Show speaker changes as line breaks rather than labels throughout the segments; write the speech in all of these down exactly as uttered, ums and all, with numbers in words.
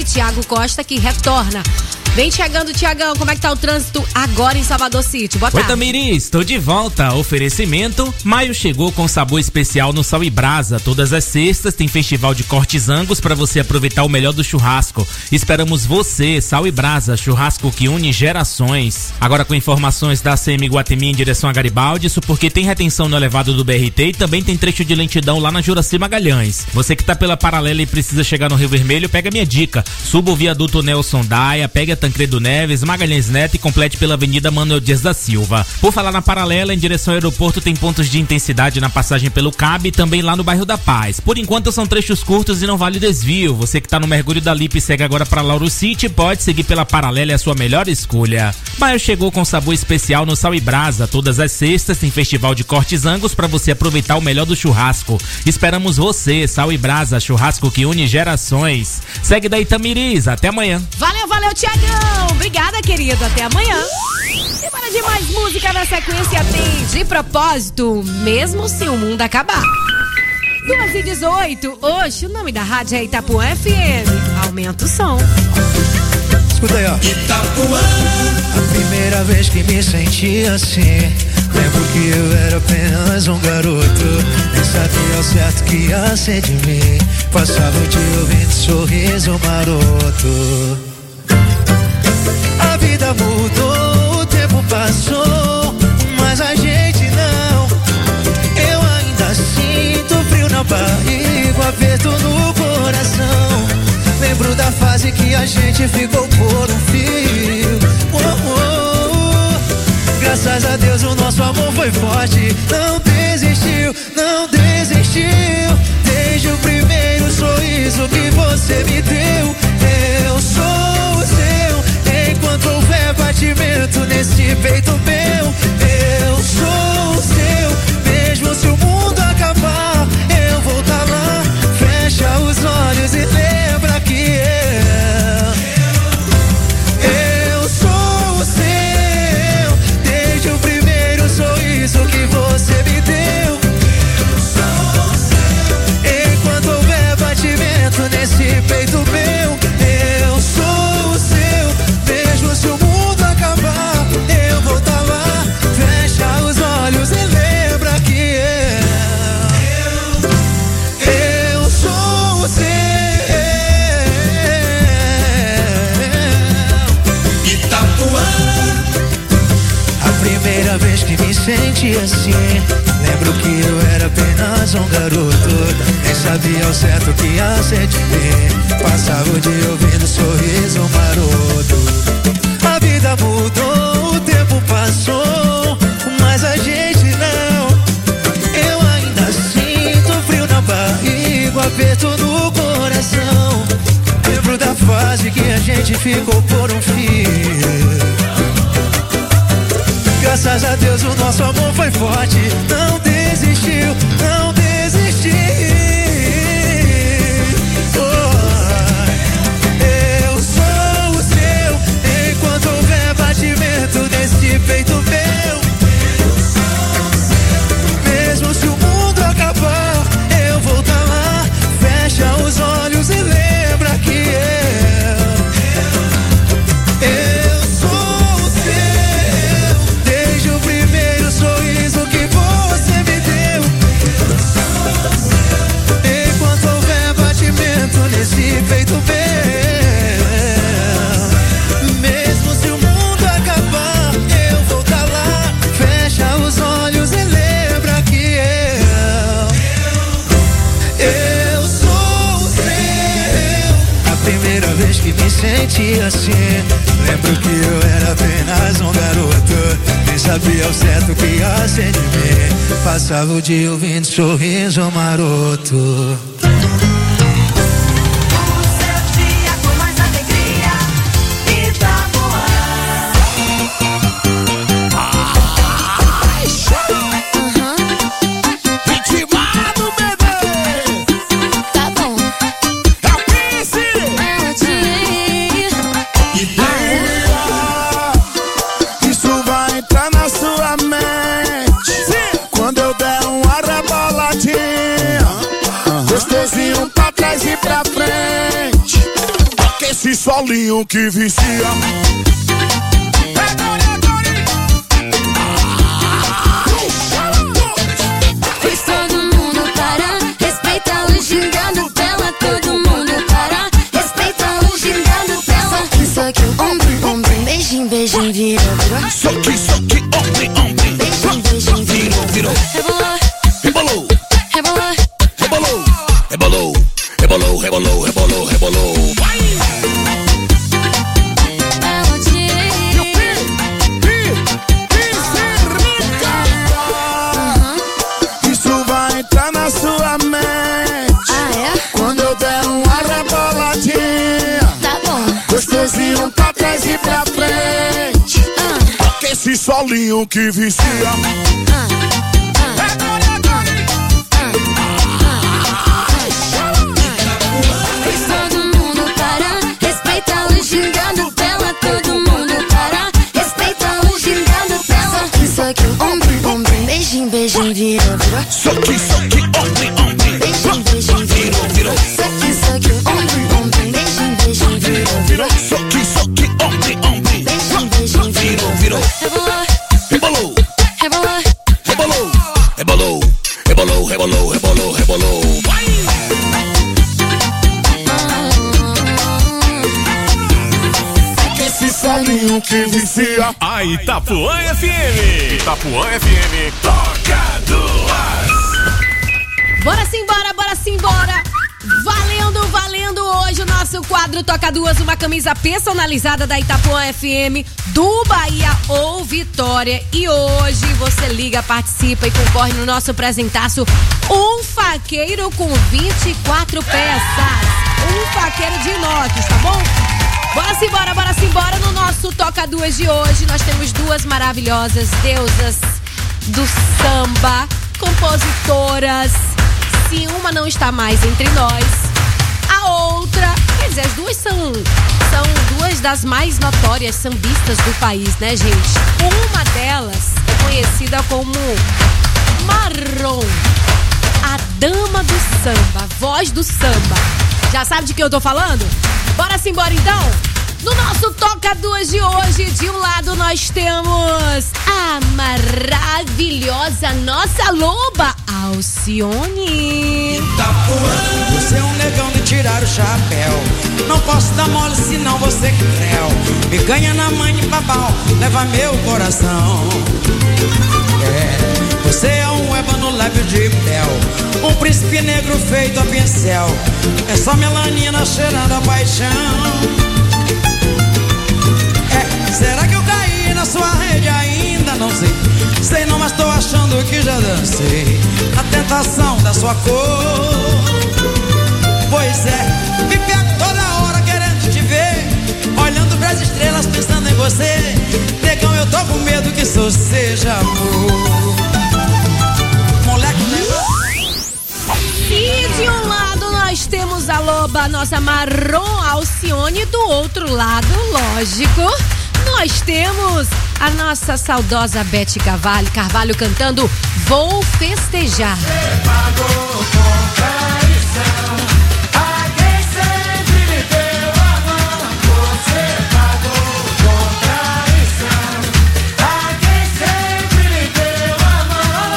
dele, Tiago Costa, que retorna. Vem chegando, Tiagão, como é que tá o trânsito agora em Salvador City? Boa tarde.
Oi, Tamiris, estou de volta. Oferecimento, maio chegou com sabor especial no Sal e Brasa. Todas as sextas tem festival de cortes Angus para você aproveitar o melhor do churrasco. Esperamos você, Sal e Brasa, churrasco que une gerações. Agora com informações da C M Guatemi em direção a Garibaldi, isso porque tem retenção no elevado do B R T e também tem trecho de lentidão lá na Juraci Magalhães. Você que tá pela paralela e precisa chegar no Rio Vermelho, pega minha dica. Suba o viaduto Nelson Daia, pega a Tancredo Neves, Magalhães Neto e complete pela Avenida Manuel Dias da Silva. Por falar na paralela, em direção ao aeroporto tem pontos de intensidade na passagem pelo Cabo e também lá no bairro da Paz. Por enquanto são trechos curtos e não vale desvio. Você que tá no Mergulho da Lipe e segue agora para Lauro City, pode seguir pela paralela, é a sua melhor escolha. Maio chegou com sabor especial no Sal e Brasa. Todas as sextas tem festival de cortes Angus para você aproveitar o melhor do churrasco. Esperamos você, Sal e Brasa, churrasco que une gerações. Segue daí, Tamiris, até amanhã.
Valeu, valeu, Tiagão. Obrigada, querido. Até amanhã. Semana de mais música na sequência tem De Propósito, Mesmo Se o Mundo Acabar. duas e dezoito. Hoje, o nome da rádio é Itapuã F M. Aumenta o som.
Escuta aí, ó. Itapuã. A primeira vez que me senti assim, lembro que eu era apenas um garoto. Nem sabia ao certo que ia ser de mim. Passava o dia ouvindo sorriso maroto. A vida mudou, o tempo passou, mas a gente não. Eu ainda sinto frio na barriga, aperto no coração. Lembro da fase que a gente ficou por um fio. Oh, oh, oh. Graças a Deus o nosso amor foi forte. Não desistiu, não desistiu. Desde o primeiro sorriso que você me deu. Eu sou o seu. Enquanto houver batimento nesse peito meu, eu sou o seu. Mesmo se o mundo acabar, eu vou estar lá. Fecha os olhos e lembra que eu Eu sou o seu. Desde o primeiro sorriso que você me deu, eu sou o seu. Enquanto houver batimento nesse peito meu, eu sou o seu. Mesmo se o mundo acabar, eu vou estar lá. Fecha os olhos e lembra que eu Eu sou o seu. Itapuã. A primeira vez que me senti assim, lembro que eu era apenas um garoto. Nem sabia ao certo que ia ser de mim. Passava o dia ouvindo sorriso maroto. A vida mudou, o tempo passou, mas a gente não. Eu ainda sinto frio na barriga, aperto no coração. Lembro da fase que a gente ficou por um fio. Graças a Deus o nosso amor foi forte. Não desistiu, não desistiu. Nesse peito meu, mesmo se o mundo acabar, eu vou estar lá. Fecha os olhos e lembra que eu Eu sou o seu. Desde o primeiro sorriso que você me deu, enquanto houver batimento nesse peito meu, que me senti assim. Lembro que eu era apenas um garoto. Nem sabia ao certo que ia ser de mim. Passava o dia ouvindo sorriso maroto.
Quando eu der uma reboladinha, Esse solinho que vicia.
Fez todo mundo parar, respeita o gingado dela. Todo mundo parar, respeita o gingado dela. Só que, só que, ombro, ombro, beijinho, beijinho, vira, virou.
Só que, só que, ombro, ombro,
beijinho, beijinho, virou, virou. Rebolou,
rebolou,
rebolou,
rebolou, rebolou, rebolou, rebolou, rebolou, rebolou. Isso vai entrar na sua mente.
Ah, é?
Quando eu der uma reboladinha,
tá bom.
gostosinho pra trás e pra frente.
Ah.
Esse solinho que vicia.
Ah. Ombro, ombro, beijinho, beijinho, virou, virou.
Só que, só que, ombro, ombro,
beijinho, beijinho, virou, virou. Só que, só que, ombro, ombro, beijinho, beijinho, virou, virou.
Só que, só que, ombro, ombro,
beijinho, beijinho, virou, virou. Rebolou,
rebolou,
rebolou,
rebolou, rebolou, rebolou, rebolou, rebolou, rebolou. Esse solinho que vicia.
A Itapuã F M. Itapuã F M. Toca duas.
Bora simbora, bora simbora. Valendo, valendo hoje o nosso quadro Toca Duas, uma camisa personalizada da Itapuã F M, do Bahia ou Vitória. E hoje você liga, participa e concorre no nosso apresentaço um faqueiro com vinte e quatro peças. Um faqueiro de inox, tá bom? Bora simbora, bora simbora. No nosso Toca Duas de hoje nós temos duas maravilhosas deusas do samba, compositoras. Se uma não está mais entre nós, a outra, quer dizer, as duas são, são duas das mais notórias sambistas do país, né, gente? Uma delas é conhecida como Marrom, a dama do samba, a voz do samba. Já sabe de que eu tô falando? Bora simbora então? No nosso Toca Duas de hoje, de um lado nós temos a maravilhosa nossa loba, Alcione.
Itapuã, você é um negão de tirar o chapéu. Não posso dar mole senão você que creu. Me ganha na mãe de babau, leva meu coração. É, você é um ébano lábio de mel, um príncipe negro feito a pincel. É só melanina cheirando a paixão. Será que eu caí na sua rede? Ainda não sei. Sei não, mas tô achando que já dancei a tentação da sua cor. Pois é, me pego toda hora querendo te ver, olhando pras estrelas pensando em você. Negão, eu tô com medo que isso seja amor. Moleque,
e de um lado nós temos a loba, nossa Marrom Alcione. Do outro lado, lógico, nós temos a nossa saudosa Beth Carvalho, Carvalho cantando Vou Festejar.
Você pagou com traição a quem sempre me deu a mão. Você pagou com traição a quem sempre me deu a mão.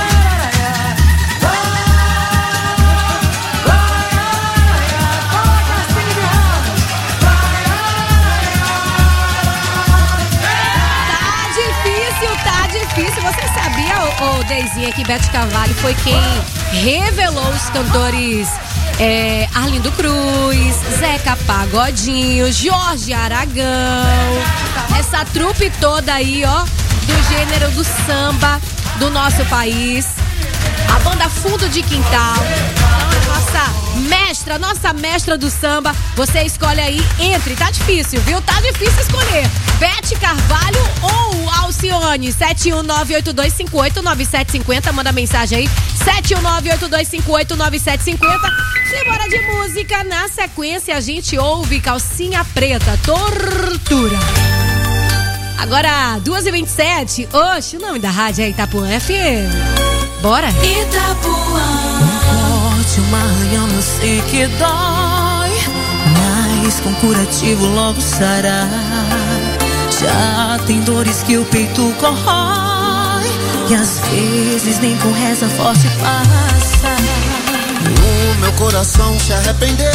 Tá difícil. Você sabia, ô, ô Deizinha, que Beth Carvalho foi quem revelou os cantores é, Arlindo Cruz, Zeca Pagodinho, Jorge Aragão, essa trupe toda aí, ó, do gênero do samba do nosso país. A banda Fundo de Quintal, então, a nossa mestra, nossa mestra do samba. Você escolhe aí entre, tá difícil, viu? Tá difícil escolher Beth Carvalho ou Alcione. sete um nove oito dois cinco oito nove sete cinco zero, manda mensagem aí, sete um nove oito dois cinco oito nove sete cinco zero. Simbora de música. Na sequência a gente ouve Calcinha Preta, Tortura. Agora, duas e vinte e sete. Oxe, o nome da rádio é Itapuã F M. Bora?
Itapuã.
Um corte, uma arranhão, eu sei que dói. Na mas com curativo logo sarar. Já tem dores que o peito corrói, e às vezes nem com reza forte passa.
O meu coração se arrependeu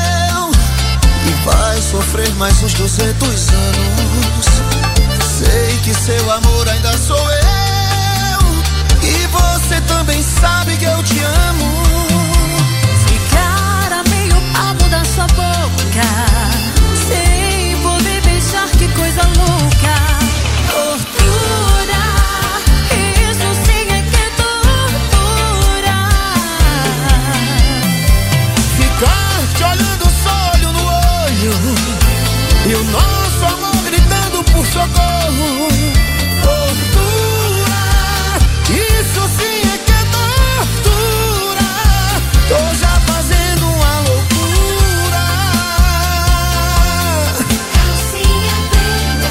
e vai sofrer mais uns duzentos anos. Sei que seu amor ainda sou eu, e você também sabe que eu te amo.
Ficar a meio palmo da sua boca, sem poder beijar, que coisa louca. Tortura, isso sim é que é tortura.
Ficar te olhando só olho no olho, e o nosso amor gritando por socorro. Tortura, isso sim é que é tortura. Tô já fazendo uma loucura.
Calcinha preta.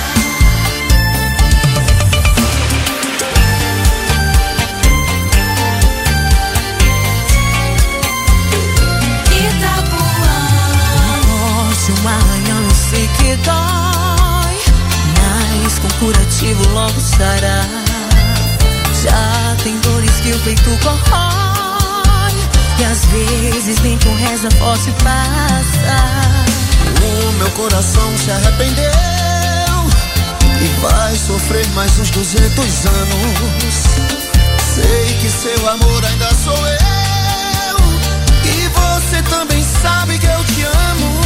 Itapuã.
Morte, um arranhão, eu sei que dói, mas com curativo logo sará. Já tem dores que o peito corrói, e às vezes nem com reza forte passa.
O meu coração se arrependeu e vai sofrer mais uns duzentos anos. Sei que seu amor ainda sou eu, e você também sabe que eu te amo.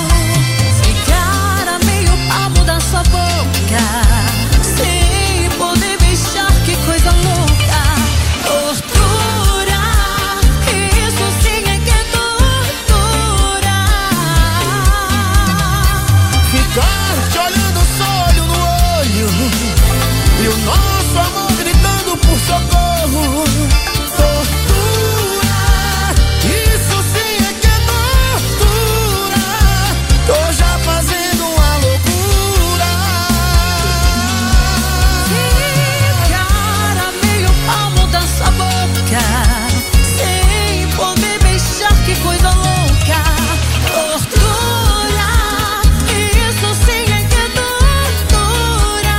Ficar a meio palmo da sua boca, sem poder beijar, que coisa louca. Tortura, isso sim é que é tortura.
Ficar te olhando só olho no olho, e o nosso amor gritando por socorro. Tortura, isso sim é que é tortura. Tô já fazendo uma loucura.
Ficar a meio palmo da sua boca, sem poder beijar, que coisa louca. Tortura, isso sim é que é tortura.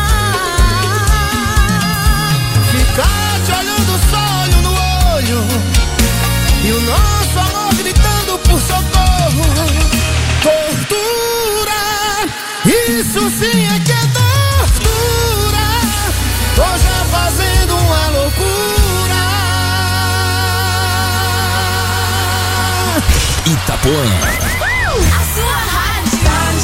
Ficar te olhando só olho no olho, e o nosso amor gritando por socorro. Tortura, isso sim é que é tortura. Tô já fazendo uma loucura.
Itapuã.
A sua rádio.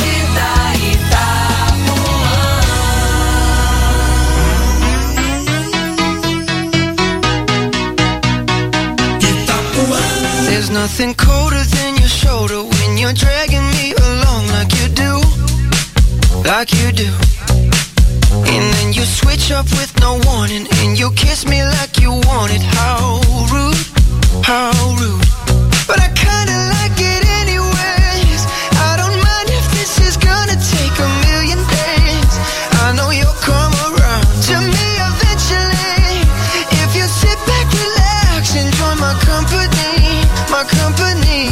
There's nothing colder than your shoulder when you're dragging me along like you do, like you do. And then you switch up with no warning, and you kiss me like you want it. How rude, how rude. But I kinda like it anyways. I don't mind if this is gonna take a million days. I know you'll come around to me eventually, if you sit back, relax, enjoy my company, my company.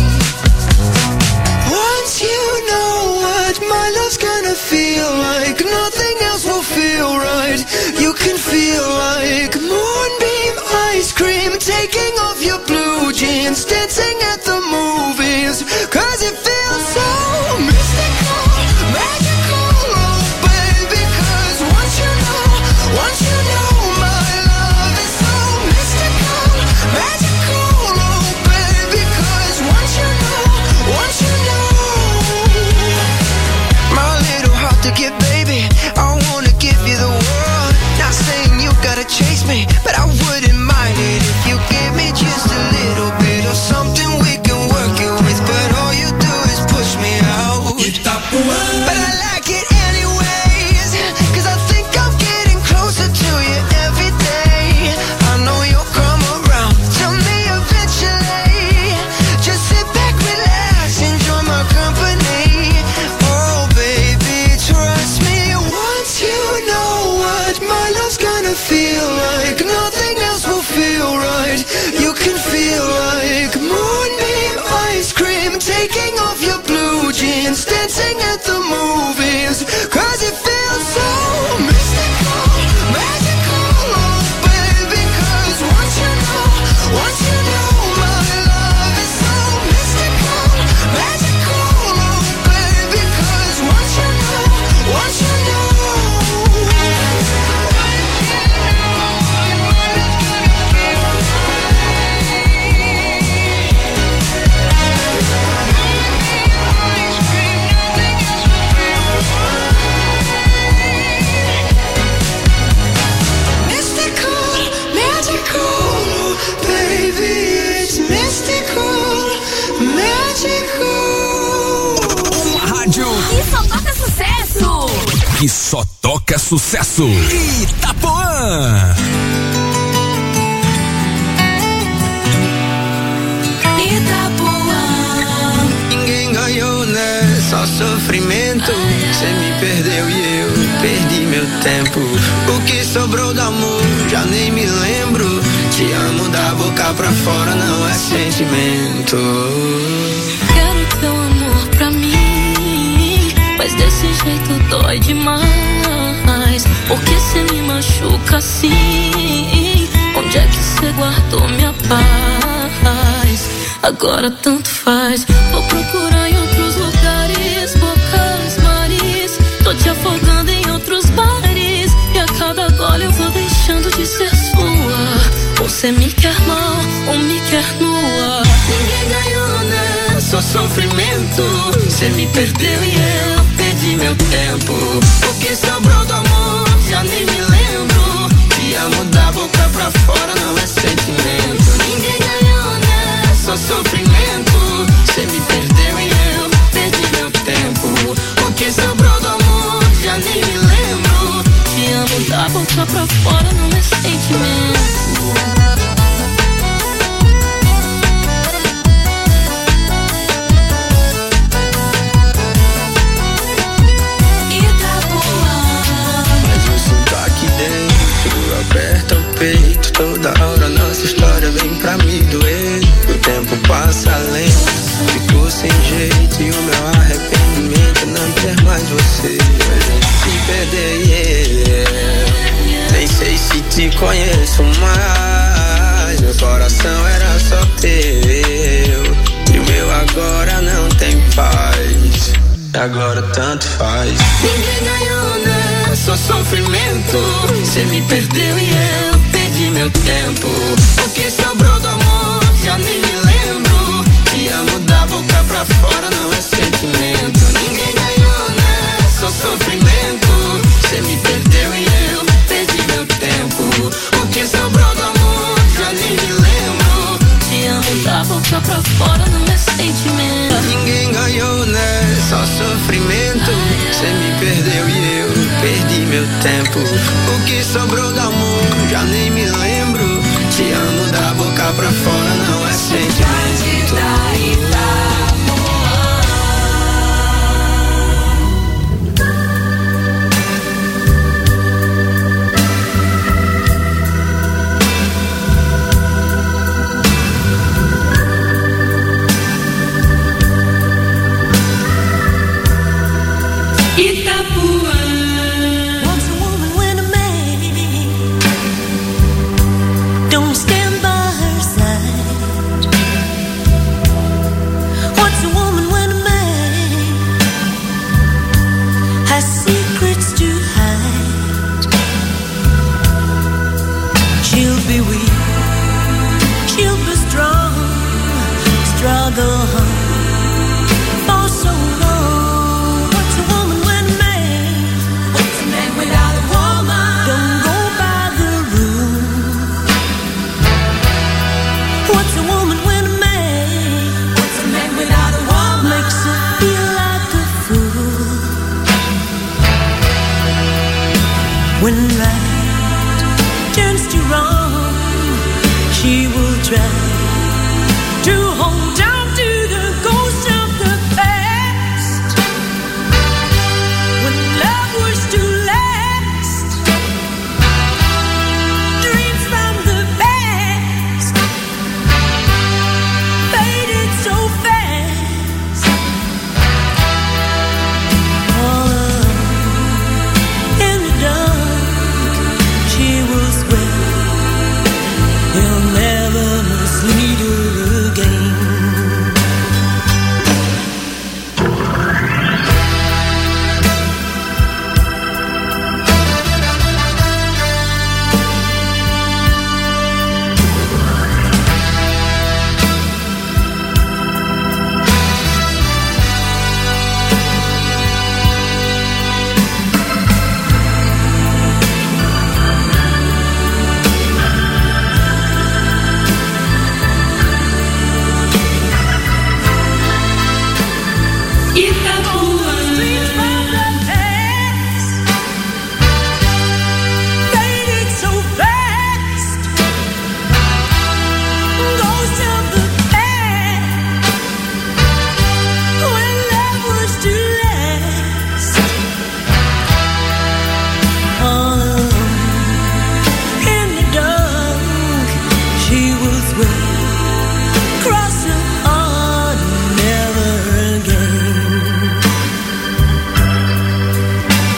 Once you know what my love's gonna feel like, nothing else will feel right. You can feel like moonbeam ice cream, taking off your blue jeans, dancing at the movies, cause it feels so mystical, magical, oh baby. Cause once you know, once you know my love is so mystical, magical, oh baby. Cause once you know, once you know, my little heart to give, baby, I wanna give you the world. Not saying you gotta chase me, but I wouldn't mind it if you give me just a little bit of something we can work it with. But all you do is push me out. But I like it anyways, cause I think I'm getting closer to you every day. I know you'll come around to me eventually. Just sit back, relax, enjoy my company. Oh baby, trust me. Once you know what my love's gonna feel like, nothing else will feel right. You can feel like moonbeam ice cream, taking off your blue jeans, dancing
Aqui só toca sucesso. Itapuã.
Ninguém ganhou, né? Só sofrimento. Cê me perdeu e eu perdi meu tempo. O que sobrou do amor, já nem me lembro. Te amo da boca pra fora, não é sentimento.
Quero teu amor pra mim, mas desse jeito dói demais. Porque cê me machuca assim? Onde é que cê guardou minha paz? Agora tanto faz. Vou procurar em outros lugares, bocas, mares. Tô te afogando em outros bares. E a cada gole eu vou deixando de ser sua. Ou cê me quer mal, ou me quer nua.
Ninguém ganhou, né? Só sofrimento. Cê me perdeu e eu perdi meu tempo. O que sobrou do amor, já nem me lembro. Te amo da boca pra fora, não é sentimento. Ninguém ganhou, né? Só sofrimento. Cê me perdeu e eu perdi meu tempo. O que sobrou do amor, já nem me lembro.
Te amo da boca pra fora, não é sentimento.
Aperta o peito, toda hora nossa história vem pra me doer. O tempo passa lento, ficou sem jeito. E o meu arrependimento é não ter mais você. A gente se perder, yeah. Nem sei se te conheço mais. Meu coração era só teu, e o meu agora não tem paz. Agora tanto faz. Ninguém ganhou, né? Só sofrimento. Cê me perdeu e eu perdi meu tempo. O que sobrou do amor, já nem me lembro. Te amo da boca pra fora, não é sentimento. Ninguém ganhou, né? Só sofrimento. Cê me perdeu e eu perdi meu tempo. O que sobrou do amor, já nem me lembro.
Te amo da boca pra fora, não é sentimento.
Ninguém ganhou, né? Só sofrimento. Cê me perdeu e eu perdi meu tempo. O que sobrou do amor, já nem me lembro. Te amo da boca pra fora, não é sentimento.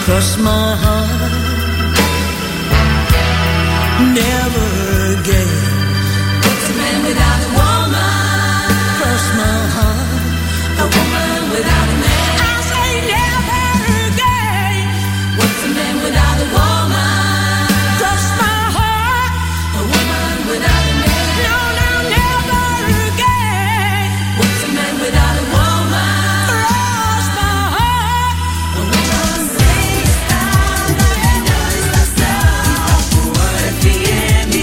cross my heart. Never again. What's a man without a woman? Cross my heart. A woman without a man. I say never again. What's a man without a woman? Cross my heart. A woman without a man. No, no, never again. What's a man without a woman? Cross my heart. A woman sings down the windows of snow. F M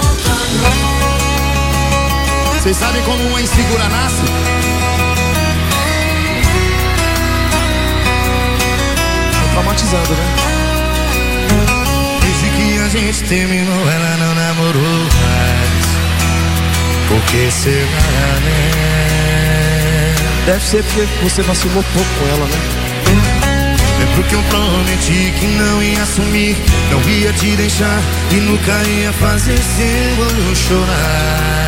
Vocês sabem como uma insegura nasce? Tô traumatizando, né?
Desde que a gente terminou, ela não namorou mais. Porque será, né?
Deve ser porque você vacilou pouco com ela, né?
Lembro que eu prometi que não ia assumir, não ia te deixar e nunca ia fazer seu olho chorar.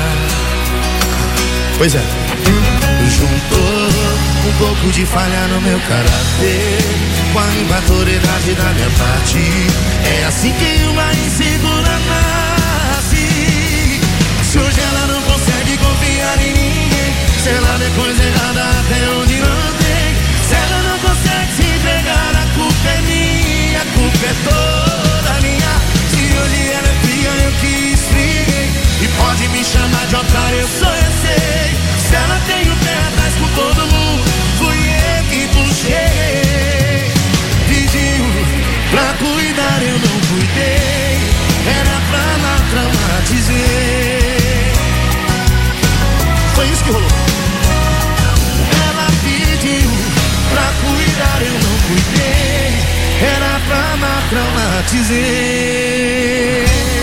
Pois é.
Juntou um pouco de falha no meu caráter com a imaturidade da minha parte. É assim que uma insegura nasce. Se hoje ela não consegue confiar em ninguém, se ela vê coisa errada até onde não tem, se ela não consegue se entregar, a culpa é minha, a culpa é toda minha. Se hoje ela é fria, eu que esfriei, e pode me chamar de otário, eu sou, eu sei. Se ela tem o pé atrás com todo mundo, fui eu que puxei. Pediu pra cuidar, eu não cuidei. Era pra não traumatizei.
Foi isso que rolou.
Ela pediu pra cuidar, eu não cuidei. Era pra não traumatizei.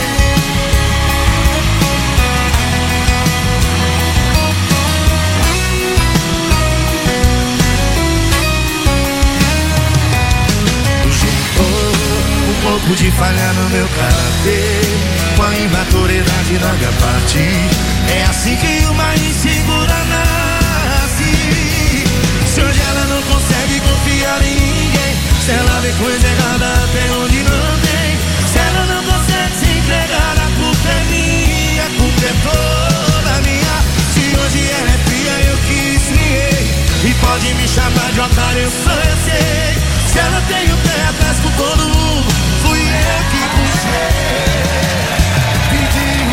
Um pouco de falha no meu caráter com a imaturidade da minha parte. É assim que uma insegura nasce. Se hoje ela não consegue confiar em ninguém, se ela vê coisa errada até onde não tem, se ela não consegue se entregar, a culpa é minha, a culpa é toda minha. Se hoje ela é fria, eu que esfriei, e pode me chamar de otário, eu sou, eu sei. Se ela tem o pé atrás com todo mundo, fui eu que puxei. Pedi.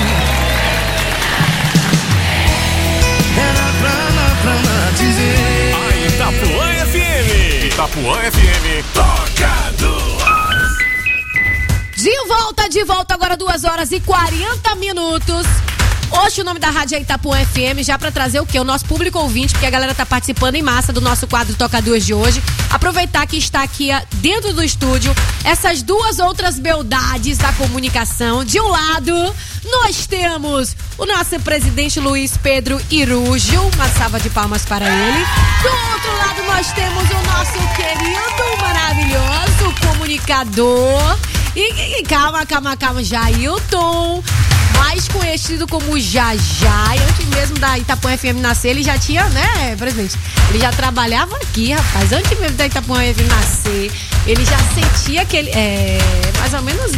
Era pra não traumatizar.
A Itapuã F M. Itapuã F M. Toca duas.
De volta, de volta agora duas horas e quarenta minutos. Hoje o nome da rádio é Itapuã F M, já pra trazer o quê? O nosso público ouvinte, porque a galera tá participando em massa do nosso quadro Toca Duas de hoje. Aproveitar que está aqui dentro do estúdio essas duas outras beldades da comunicação. De um lado, nós temos o nosso presidente Luiz Pedro Irujo, uma salva de palmas para ele. Do outro lado, nós temos o nosso querido, maravilhoso comunicador. E, e calma, calma, calma, Jailton, mais conhecido como Jajá. Antes mesmo da Itapuã F M nascer, ele já tinha, né, presidente? Ele já trabalhava aqui, rapaz. Antes mesmo da Itapuã F M nascer, ele já sentia que ele. É, mais ou menos.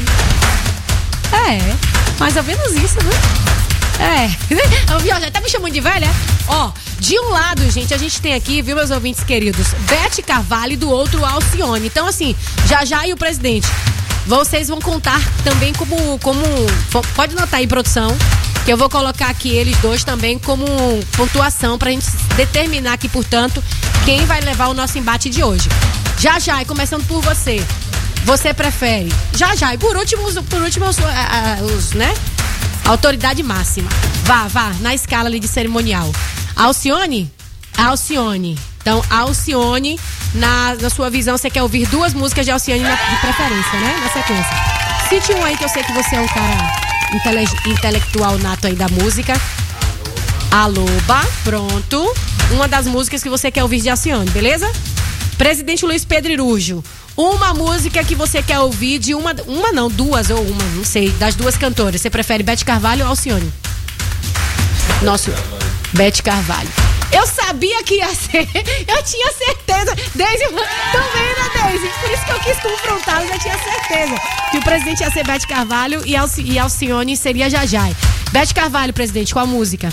É, mais ou menos isso, né? É. O já tá me chamando de velha? Ó, de um lado, gente, a gente tem aqui, viu, meus ouvintes queridos, Beth Carvalho e do outro, Alcione. Então, assim, Jajá e o presidente, vocês vão contar também como, como. Pode notar aí, produção, que eu vou colocar aqui eles dois também como pontuação pra gente determinar aqui, portanto, quem vai levar o nosso embate de hoje. Já já, e começando por você. Você prefere? Já já, e por último, por último os, os, né? Autoridade máxima. Vá, vá, na escala ali de cerimonial. Alcione? Alcione. Então, Alcione, na, na sua visão, você quer ouvir duas músicas de Alcione na, de preferência, né? Na sequência. Cite um aí que eu sei que você é um cara intele, intelectual nato aí da música. Aloba, pronto. Uma das músicas que você quer ouvir de Alcione, beleza? Presidente Luiz Pedro Irujo, uma música que você quer ouvir de uma, uma não, duas ou uma, não sei, das duas cantoras. Você prefere Beth Carvalho ou Alcione? Nosso, Beth Carvalho. Eu sabia que ia ser, eu tinha certeza. Deise, tô vendo, dois, por isso que eu quis confrontá-lo, já tinha certeza que o presidente ia ser Beth Carvalho e, Alci, e Alcione seria Jajai. Beth Carvalho, presidente, qual a música?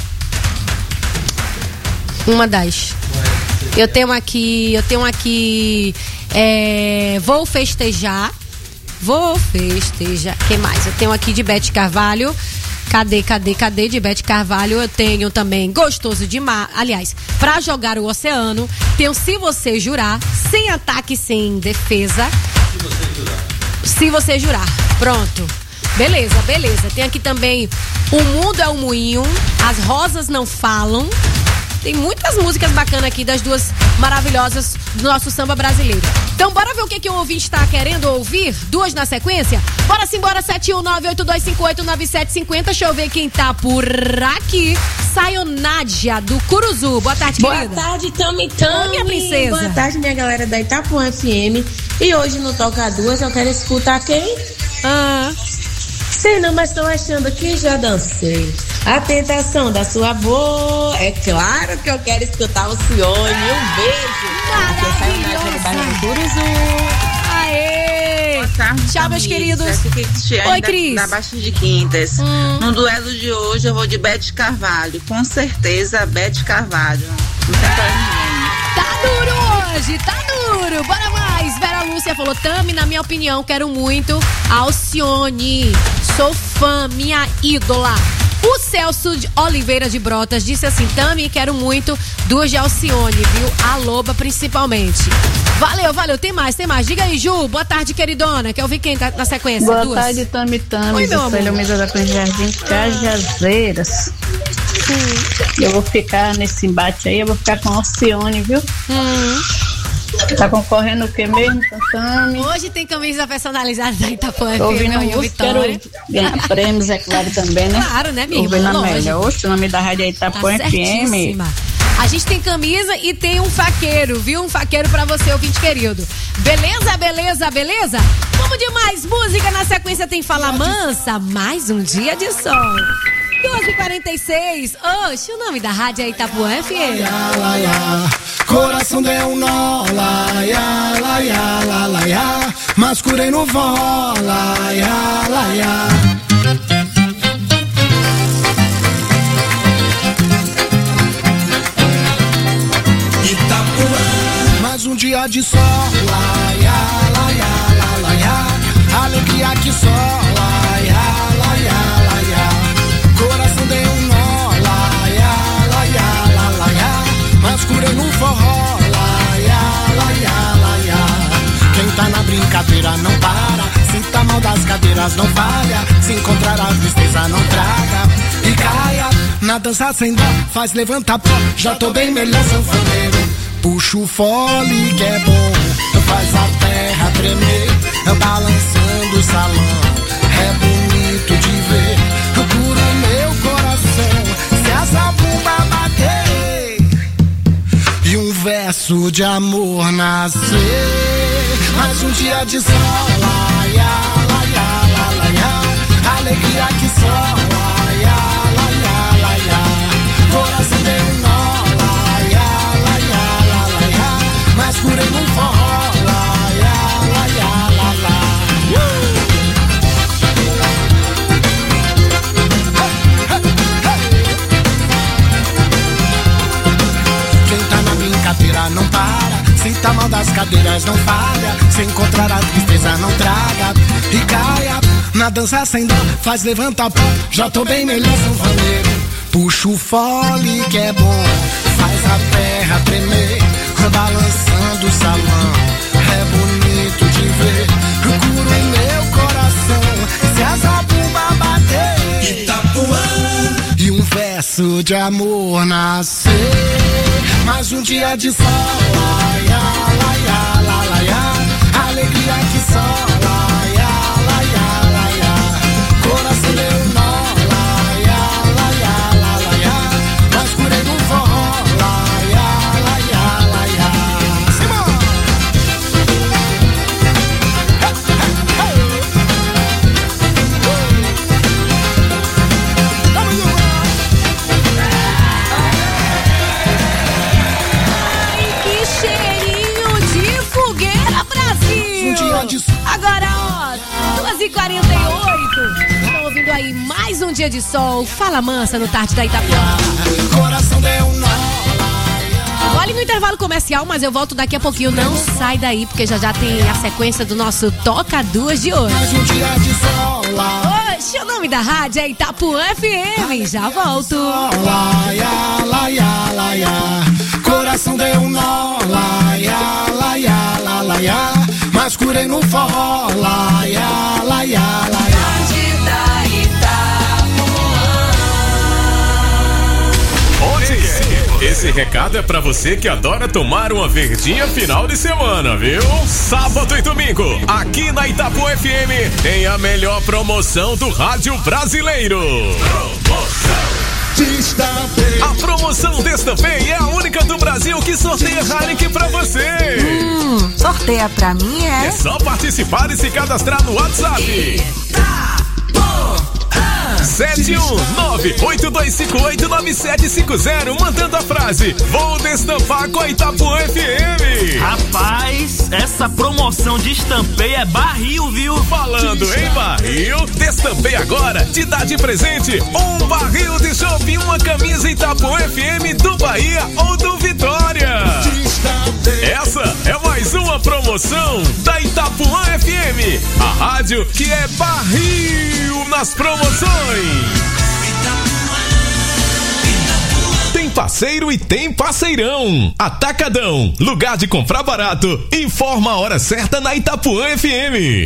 Uma das. Eu tenho aqui, eu tenho aqui, é, Vou Festejar, Vou Festejar, que mais? Eu tenho aqui de Beth Carvalho, Cadê, cadê, cadê de Beth Carvalho? Eu tenho também Gostoso Demais, aliás, Pra Jogar o Oceano, tenho Se Você Jurar, Sem Ataque, Sem Defesa. Se Você Jurar. Se Você Jurar, pronto. Beleza, beleza. Tem aqui também O Mundo é um Moinho, As Rosas Não Falam. Tem muitas músicas bacanas aqui das duas maravilhosas do nosso samba brasileiro. Então bora ver o que, que o ouvinte está querendo ouvir? Duas na sequência? Bora sim, bora. Sete um nove oito dois cinco oito nove sete cinco zero. Deixa eu ver quem tá por aqui. Saionádia do Curuzu. Boa tarde,
Boa
querida.
Boa tarde, Tami Tami.
Minha princesa.
Boa tarde, minha galera da Itapuã F M. E hoje no Toca Duas eu quero escutar quem?
Ah...
Sei não, mas tô achando que já dancei. A tentação da sua boca. É claro que eu quero escutar o Cione. Um beijo.
Maravilhosa. Aê!
Boa tarde,
tchau, meus queridos.
Oi, Cris. Da Baixa de Quintas. Hum. No duelo de hoje eu vou de Beth Carvalho. Com certeza, Beth Carvalho. Não tem pra ninguém.
Tá duro hoje, tá duro. Bora mais. Vera Lúcia falou, Tami, na minha opinião, quero muito Alcione. Sou fã, minha ídola. O Celso de Oliveira de Brotas disse assim, Tami, quero muito duas de Alcione, viu? A Loba principalmente. Valeu, valeu. Tem mais, tem mais. Diga aí, Ju. Boa tarde, queridona. Quer ouvir quem tá na sequência?
Boa
duas?
tarde, Tami Tami.
Oi, meu amor.
Eu sou da Cruz Jardim Cajazeiras. Hum. Eu vou ficar nesse embate aí, eu vou ficar com Alcione, viu?
Hum.
Tá concorrendo o que mesmo, Tami?
Hoje tem camisa personalizada da Itapuã
Tô ouvindo
F M,
música, quero ganhar prêmios, é claro, também, né?
Claro, né, minha irmã?
Ouvindo a Amélia. Oxe, o nome da rádio é Itapuã
tá
F M.
A gente tem camisa e tem um faqueiro, viu? Um faqueiro pra você, ouvinte querido. Beleza, beleza, beleza? Vamos de mais música. Na sequência tem Fala Mansa, mais um dia de sol. duas e quarenta e seis. Oxe, o nome da rádio é Itapuã F M.
Lá, lá, lá. Coração deu um nó, lá, lá, lá, lá, lá, lá. Mas curei no vó, lá, lá, lá, lá. Itapuã, mais um dia de sol, lá, lá, lá, lá, lá, lá. Alegria que só, lá, lá, lá, lá, lá. Coração deu um nó, lá, lá, lá, lá, lá, lá. Mas curei no forró, lá, lá, lá, lá, lá. Quem tá na brincadeira não para, se tá mal das cadeiras não falha, se encontrar a tristeza não traga e caia. Na dança sem dó, faz levantar pó, já tô bem melhor sanfoneiro. Puxa o fole que é bom, faz a terra tremer, balançando o salão, é bonito de ver. Cura meu coração, se essa bomba bater e um verso de amor nascer. Mais um dia de sol, lá, lá, lá, lá, lá, lá. Alegria que só, lá, lá, lá, lá, lá. Coração deu um nó, lá, lá, lá, lá, lá, lá. Mas curei no forró, lá, lá, lá, lá, lá, lá. Quem tá na brincadeira não para, se tá mal das cadeiras não falha, se encontrar a tristeza não traga e caia. Na dança sem dó, faz levantar pó, já tô bem melhor sanfoneiro. Puxa o fole que é bom, faz a terra tremer, balançando o salão, é bonito de ver. Cura o meu coração, se a zabumba bater Itapuã, e um verso de amor nascer. Mais um dia de sol, lá, lá, lá, lá, lá, lá. Alegria que só, lá, lá, lá, lá, lá. Coração deu nó, lá, lá, lá, lá, lá, lá. Mas curei no forró, lá, lá, lá, lá, lá, lá. Simão!
Que cheirinho de fogueira pra
de sol.
Agora, ó, duas e quarenta e oito. Estão ouvindo aí mais um dia de sol. Fala mansa no Tarde da Itapuã.
Coração deu um nó.
Olha no intervalo comercial, mas eu volto daqui a pouquinho. Não sai daí, porque já já tem a sequência do nosso Toca Duas de hoje.
Mais um dia de sol.
Oxe, o nome da rádio é Itapuã F M. Já volto.
Laia, laia, laia. Coração deu um nó. Laia, laia, laia, laia. Mas curei no forró. Laia, laia, laia.
Onde é? Esse recado é pra você que adora tomar uma verdinha final de semana, viu? Sábado e domingo, aqui na Itapuã F M, tem a melhor promoção do rádio brasileiro. Destampei. A promoção Destampei é a única do Brasil que sorteia Heineken pra você.
Hum, sorteia pra mim, é?
É só participar e se cadastrar no WhatsApp. sete um nove oito dois cinco oito nove sete cinco zero, mandando a frase: vou destampar com a Itapuã F M.
Rapaz, essa promoção de Destampei é barril, viu?
Falando em barril, Destampei agora te dá de presente um barril de chopp e uma camisa Itapuã F M do Bahia ou do Vitória. Essa é mais uma promoção da Itapuã F M, a rádio que é barril nas promoções. Tem parceiro e tem parceirão. Atacadão, lugar de comprar barato. Informa a hora certa na Itapuã F M.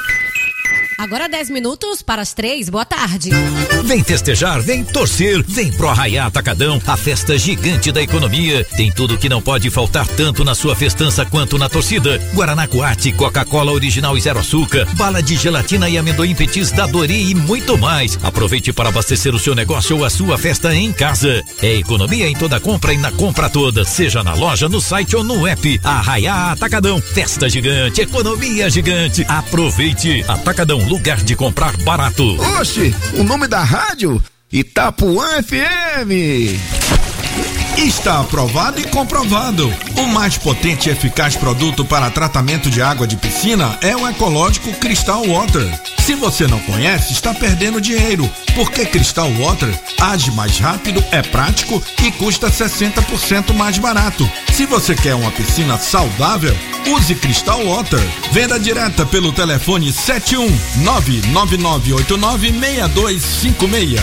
Agora dez minutos para as três, boa tarde.
Vem festejar, vem torcer, vem pro Arraiá Atacadão, a festa gigante da economia. Tem tudo que não pode faltar tanto na sua festança quanto na torcida. Guaraná Coate, Coca-Cola original e zero açúcar, bala de gelatina e amendoim petis da Dori e muito mais. Aproveite para abastecer o seu negócio ou a sua festa em casa. É economia em toda compra e na compra toda, seja na loja, no site ou no app. Arraiá Atacadão, festa gigante, economia gigante. Aproveite. Atacadão, lugar de comprar barato.
Oxe, o nome da rádio? Itapuã F M.
Está aprovado e comprovado. O mais potente e eficaz produto para tratamento de água de piscina é o ecológico Crystal Water. Se você não conhece, está perdendo dinheiro, porque Crystal Water age mais rápido, é prático e custa sessenta por cento mais barato. Se você quer uma piscina saudável, use Crystal Water. Venda direta pelo telefone sete um nove nove nove oito nove seis dois cinco seis.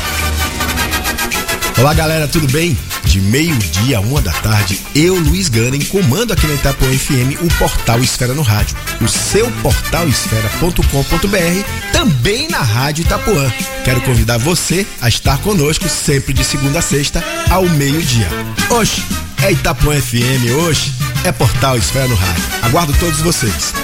Olá galera, tudo bem? De meio-dia a uma da tarde, eu, Luiz Ganem, comando aqui na Itapuã F M o Portal Esfera no Rádio, o seu portal esfera ponto com ponto b r, também na Rádio Itapuã. Quero convidar você a estar conosco sempre de segunda a sexta ao meio-dia. Oxe, é Itapuã F M, oxe, é Portal Esfera no Rádio. Aguardo todos vocês.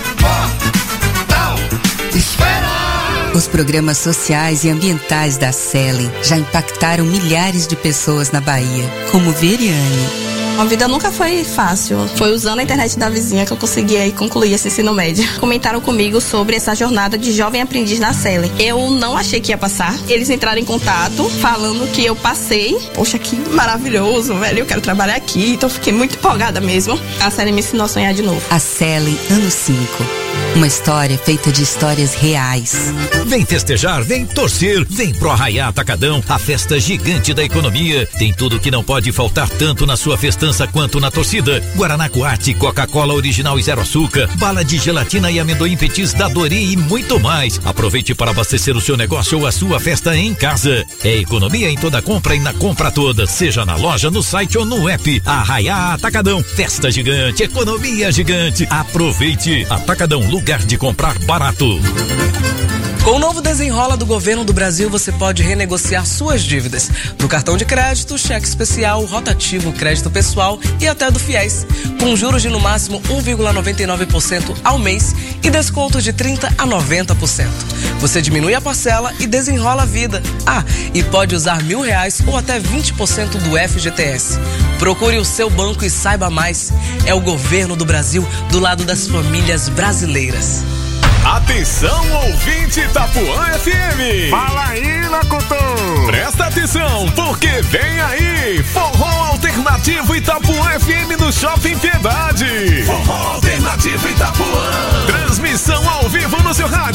Portal Esfera.
Os programas sociais e ambientais da Selen já impactaram milhares de pessoas na Bahia, como Veriane.
A vida nunca foi fácil. Foi usando a internet da vizinha que eu consegui aí concluir esse ensino médio. Comentaram comigo sobre essa jornada de jovem aprendiz na Selen. Eu não achei que ia passar. Eles entraram em contato falando que eu passei. Poxa, que maravilhoso, velho. Eu quero trabalhar aqui. Então fiquei muito empolgada mesmo. A Selen me ensinou a sonhar de novo.
A Selen, ano cinco. Uma história feita de histórias reais.
Vem festejar, vem torcer, vem pro Arraiá Atacadão, a festa gigante da economia. Tem tudo que não pode faltar tanto na sua festança quanto na torcida. Guaraná Coate, Coca-Cola original e zero açúcar, bala de gelatina e amendoim petis da Dori e muito mais. Aproveite para abastecer o seu negócio ou a sua festa em casa. É economia em toda compra e na compra toda, seja na loja, no site ou no app. Arraiá Atacadão, festa gigante, economia gigante. Aproveite. Atacadão, lugar de comprar barato.
Com o novo Desenrola do Governo do Brasil, você pode renegociar suas dívidas no cartão de crédito, cheque especial, rotativo, crédito pessoal e até do Fiéis, com juros de no máximo um vírgula noventa e nove por cento ao mês e descontos de trinta a noventa por cento. Você diminui a parcela e desenrola a vida. Ah, e pode usar mil reais ou até vinte por cento do F G T S. Procure o seu banco e saiba mais. É o Governo do Brasil do lado das famílias brasileiras.
Atenção, ouvinte Itapuã F M.
Fala aí, locutor.
Presta atenção, porque vem aí Forró Alternativo Itapuã F M no Shopping Piedade.
Forró Alternativo Itapuã.
Transmissão ao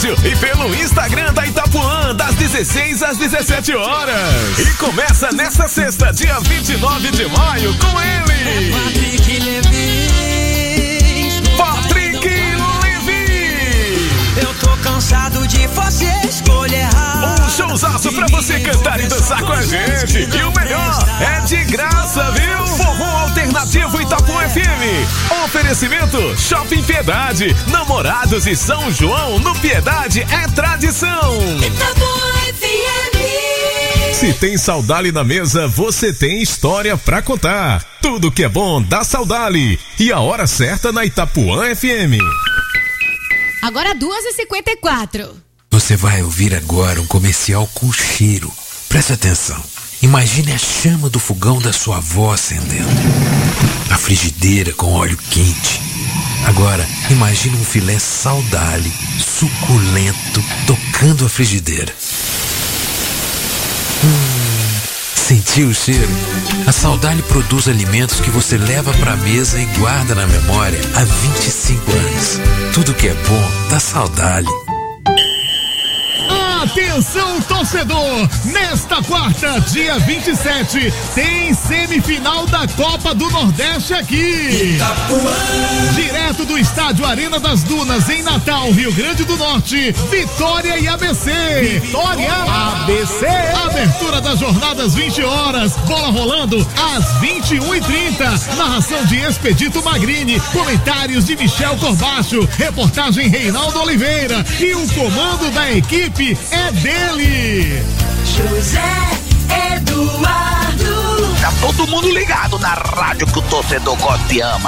rádio e pelo Instagram da Itapuã, das dezesseis às dezessete horas. E começa nesta sexta, dia vinte e nove de maio, com ele.
Patrick Levi.
Patrick Levi.
Eu tô cansado de você escolher errado.
Um showzaço pra você cantar e dançar com a gente. E o melhor, é de graça, viu? Forró Alternativo Itapuã F M. Oferecimento Shopping Piedade. Namorados e São João no Piedade é tradição.
Itapuã F M.
Se tem Saudali na mesa, você tem história pra contar. Tudo que é bom dá Saudali. E a hora certa na Itapuã F M.
Agora duas e cinquenta e quatro.
Você vai ouvir agora um comercial com cheiro. Preste atenção. Imagine a chama do fogão da sua avó acendendo. A frigideira com óleo quente. Agora, imagine um filé Saudali, suculento, tocando a frigideira. Hum, sentiu o cheiro? A Saudali produz alimentos que você leva pra mesa e guarda na memória há vinte e cinco anos. Tudo que é bom dá Saudali.
Atenção, torcedor! Nesta quarta, dia vinte e sete, tem semifinal da Copa do Nordeste aqui. Itapuã. Direto do estádio Arena das Dunas, em Natal, Rio Grande do Norte, Vitória e A B C. Vitória, A B C. Abertura das jornadas vinte horas, bola rolando às vinte e uma e trinta. Narração de Expedito Magrini, comentários de Michel Corbacho, reportagem Reinaldo Oliveira e o comando da equipe é dele,
José Eduardo.
Tá todo mundo ligado na rádio que o torcedor gosta e ama.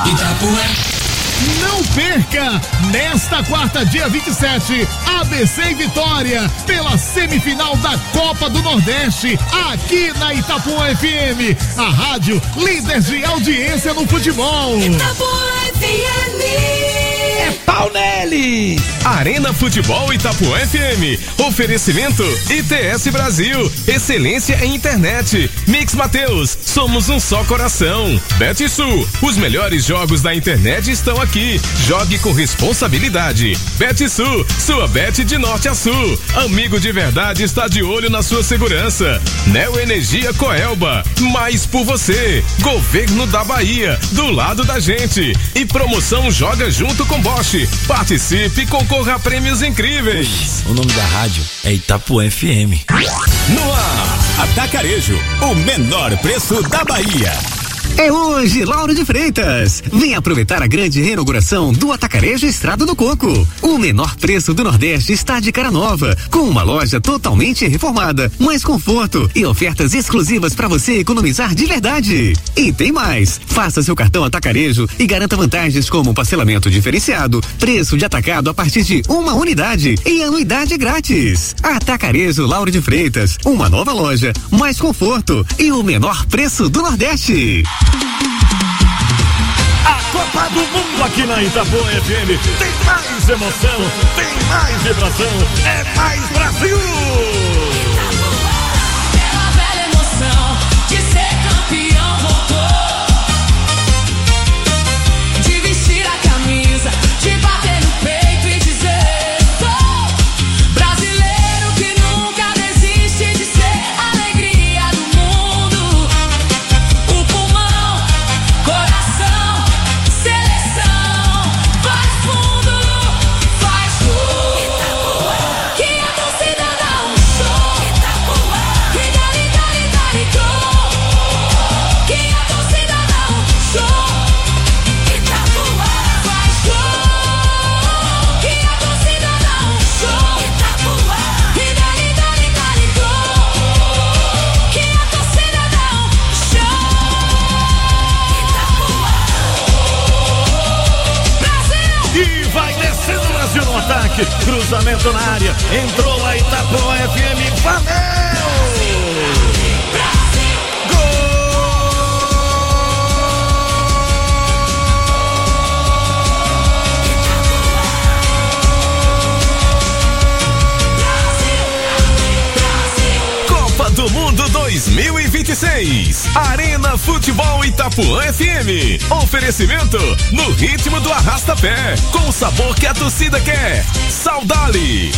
Não perca! Nesta quarta, dia vinte e sete, A B C e Vitória, pela semifinal da Copa do Nordeste, aqui na Itapuã F M, a rádio líder de audiência no futebol.
Itapuã F M.
É pau nele! Arena Futebol Itapuã F M. Oferecimento I T S Brasil. Excelência em internet. Mix Mateus. Somos um só coração. BetSul. Os melhores jogos da internet estão aqui. Jogue com responsabilidade. BetSul. Sua bet de norte a sul. Amigo de verdade está de olho na sua segurança. Neo Energia Coelba. Mais por você. Governo da Bahia. Do lado da gente. E promoção Joga Junto com Bosch. Participe e concorra a prêmios incríveis.
O nome da rádio é Itapuã F M.
No ar, Atacarejo, o menor preço da Bahia.
É hoje, Lauro de Freitas. Vem aproveitar a grande reinauguração do Atacarejo Estrada do Coco. O menor preço do Nordeste está de cara nova, com uma loja totalmente reformada, mais conforto e ofertas exclusivas para você economizar de verdade. E tem mais. Faça seu cartão Atacarejo e garanta vantagens como parcelamento diferenciado, preço de atacado a partir de uma unidade e anuidade grátis. Atacarejo Lauro de Freitas, uma nova loja, mais conforto e o menor preço do Nordeste.
A Copa do Mundo aqui na Itapuã F M tem mais emoção, tem mais vibração, é mais Brasil!
Aquela velha emoção de ser campeão voltou, de vestir a camisa, de bater no peito e dizer: sou brasileiro que nunca desiste de ser a alegria do mundo, o pulmão, coração, seleção, faz fundo, faz gol, que a torcida dá um show, que dali, dali, dali, gol, que a torcida dá um show, faz gol, que a torcida dá um show, que dali, dali, dali, gol, que a torcida dá um show.
E vai descendo o Brasil no ataque, cruzamento na área, entrou a Itapuã F M, valeu!
Copa do Mundo dois mil mil e vinte e seis. Arena Futebol Itapuã F M. Oferecimento no ritmo do arrasta-pé, com o sabor que a torcida quer. Saudade.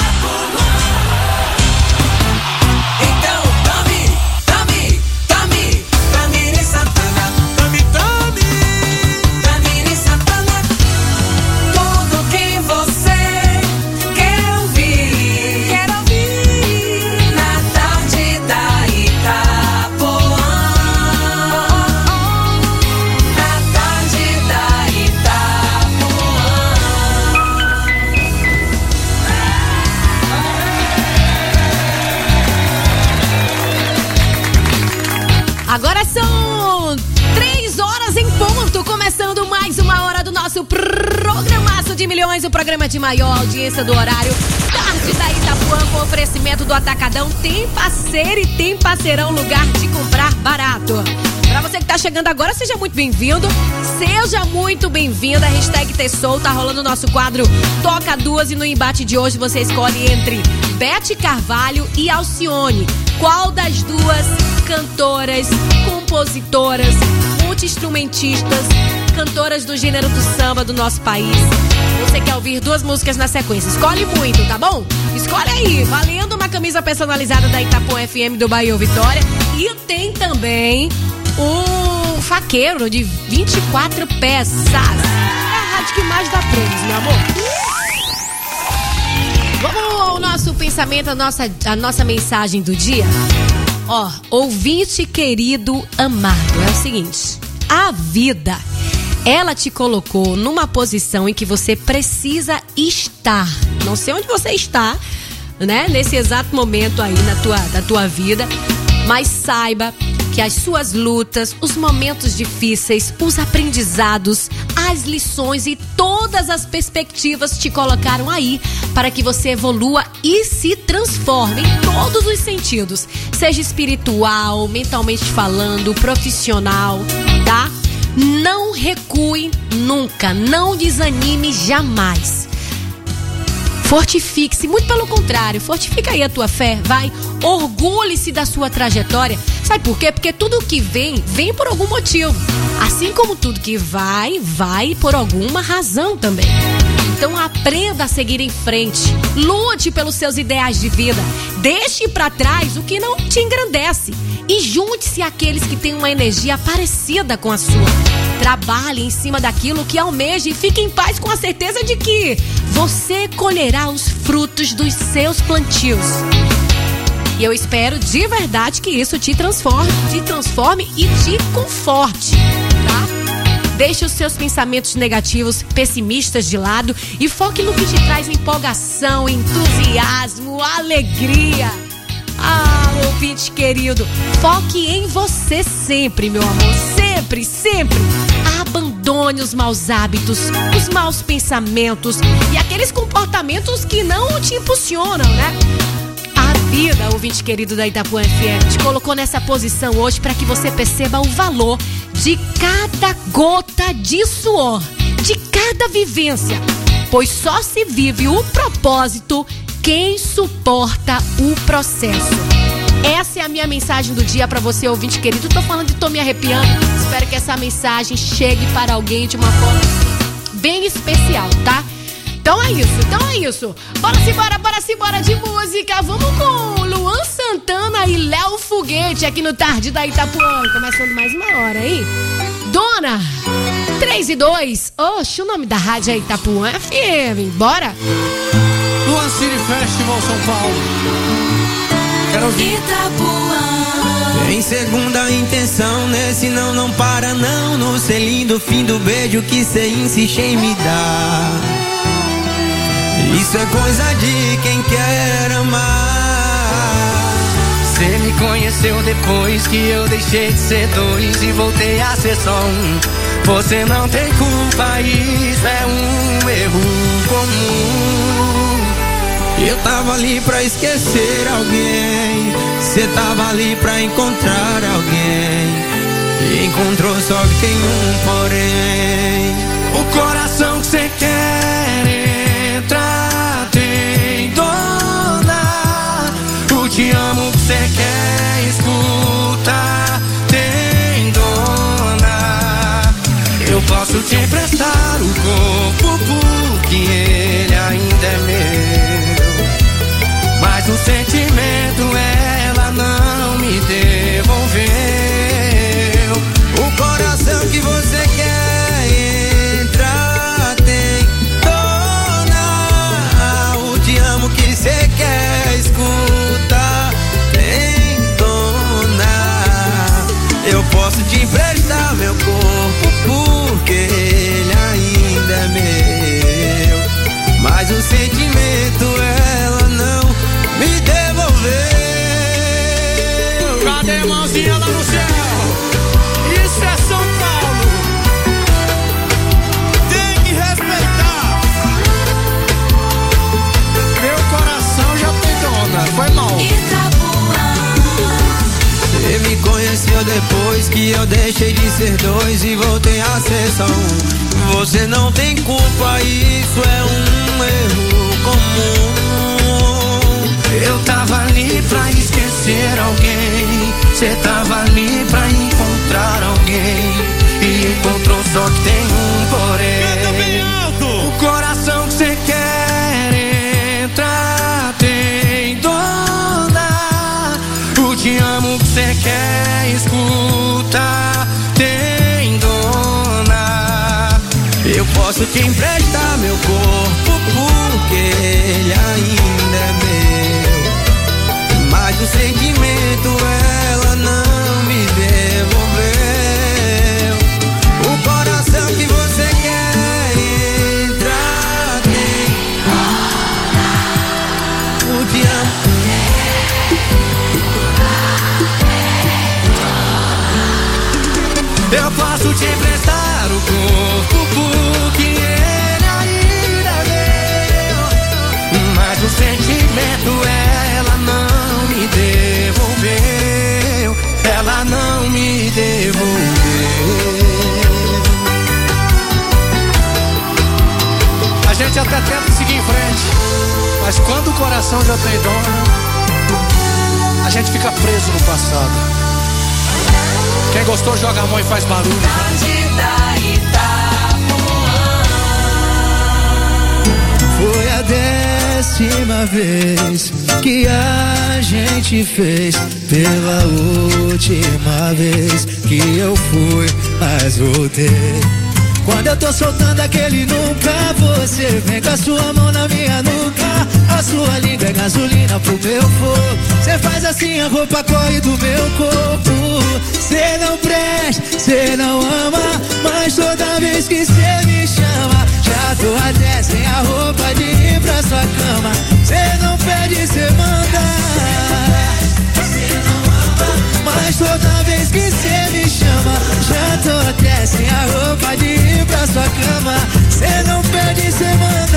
Então, tome, tome, tome, Tamires Santana, tome, tome, Tamires Santana, tudo que você quer ouvir, quer ouvir, na tarde da Itapuã, na tarde da Itapuã.
Agora são três horas em ponto, começando mais uma hora do nosso programaço de milhões, o programa de maior audiência do horário. Tarde da Itapuã, com oferecimento do Atacadão. Tem parceiro e tem parceirão, lugar de comprar barato. Pra você que tá chegando agora, seja muito bem-vindo. Seja muito bem-vinda. Hashtag Tessou, tá rolando o nosso quadro Toca Duas, e no embate de hoje você escolhe entre Beth Carvalho e Alcione. Qual das duas cantoras, compositoras, multi-instrumentistas, cantoras do gênero do samba do nosso país você quer ouvir duas músicas na sequência? Escolhe muito, tá bom? Escolhe aí, valendo uma camisa personalizada da Itapuã F M do Bahia ou Vitória. E tem também um faqueiro de vinte e quatro peças. É a rádio que mais dá prêmios, meu amor. Vamos ao nosso pensamento, a nossa, a nossa mensagem do dia. Ó, ouvinte querido amado, é o seguinte: a vida, ela te colocou numa posição em que você precisa estar. Não sei onde você está, né, nesse exato momento aí na tua, na tua vida, mas saiba que as suas lutas, os momentos difíceis, os aprendizados, as lições e todas as perspectivas te colocaram aí para que você evolua e se transforme em todos os sentidos. Seja espiritual, mentalmente falando, profissional, tá? Não recue nunca, não desanime jamais. Fortifique-se, muito pelo contrário, fortifica aí a tua fé, vai, orgulhe-se da sua trajetória. Sabe por quê? Porque tudo que vem, vem por algum motivo. Assim como tudo que vai, vai por alguma razão também. Então aprenda a seguir em frente, lute pelos seus ideais de vida, deixe pra trás o que não te engrandece e junte-se àqueles que têm uma energia parecida com a sua. Trabalhe em cima daquilo que almeja e fique em paz com a certeza de que você colherá os frutos dos seus plantios. E eu espero de verdade que isso te transforme, te transforme e te conforte, tá? Deixe os seus pensamentos negativos, pessimistas de lado e foque no que te traz empolgação, entusiasmo, alegria. Ah, ouvinte querido, foque em você sempre, meu amor, sempre, sempre. Abandone os maus hábitos, os maus pensamentos e aqueles comportamentos que não te impulsionam, né? A vida, ouvinte querido da Itapuã F M, te colocou nessa posição hoje para que você perceba o valor de cada gota de suor, de cada vivência, pois só se vive o propósito quem suporta o processo. Essa é a minha mensagem do dia pra você, ouvinte querido. Tô falando e tô me arrepiando. Espero que essa mensagem chegue para alguém de uma forma bem especial, tá? Então é isso, então é isso. Bora se bora, bora se bora de música. Vamos com Luan Santana e Léo Foguete aqui no Tarde da Itapuã. Começando mais uma hora, hein? Dona, três e dois. Oxe, o nome da rádio é Itapuã F M. Bora?
Luan City Festival São Paulo. Quero ouvir.
Itapuã.
Tem segunda intenção, nesse não, não para não. No selinho do fim do beijo que cê insiste em me dar. Isso é coisa de quem quer amar. Cê me conheceu depois que eu deixei de ser dois e voltei a ser só um. Você não tem culpa, isso é um erro comum. Eu tava ali pra esquecer alguém, cê tava ali pra encontrar alguém, e encontrou só que tem um porém. O coração que cê quer entrar tem dona. O te amo que cê quer escutar te emprestar o corpo porque ele ainda é meu. Mas o sentimento ela não me devolveu. O coração que você quer entrar tem dona. O te amo que você quer escutar tem dona. Eu posso te emprestar meu corpo porque ele ainda é meu. Mas o sentimento ela não me devolveu.
Cadê a mãozinha lá no céu? Isso é São Paulo. Tem que respeitar. Meu coração já tem dona. Foi mal.
Você me conheceu depois que eu deixei de ser dois e voltei a ser só um. Você não tem culpa, isso é um erro comum. Eu tava ali pra esquecer alguém, cê tava ali pra encontrar alguém e encontrou, só que tem um porém. O coração que cê quer entrar tem dona. O te amo que cê quer escutar tem dona. Eu posso te emprestar meu corpo porque ele ainda é meu. Mas o sentimento ela não me devolveu. O coração que você quer entrar tem o te amo. Eu posso te emprestar o corpo porque ele ainda é meu. Mas o sentimento ela não me devolveu. Ela não me devolveu.
A gente até tenta seguir em frente, mas quando o coração já tem dona, a gente fica preso no passado. Quem gostou joga a mão e faz barulho.
Foi a décima vez que a gente fez. Pela última vez que eu fui, mas voltei. Quando eu tô soltando aquele nunca, você vem com a sua mão na minha nuca. A sua língua é gasolina pro meu fogo. Cê faz assim, a roupa corre do meu corpo. Cê não presta, cê não ama, mas toda vez que cê me chama, já tô até sem a roupa de ir pra sua cama. Cê não pede, cê manda. Mas toda vez que cê me chama, já tô até sem a roupa de ir pra sua cama. Cê não pede, cê manda.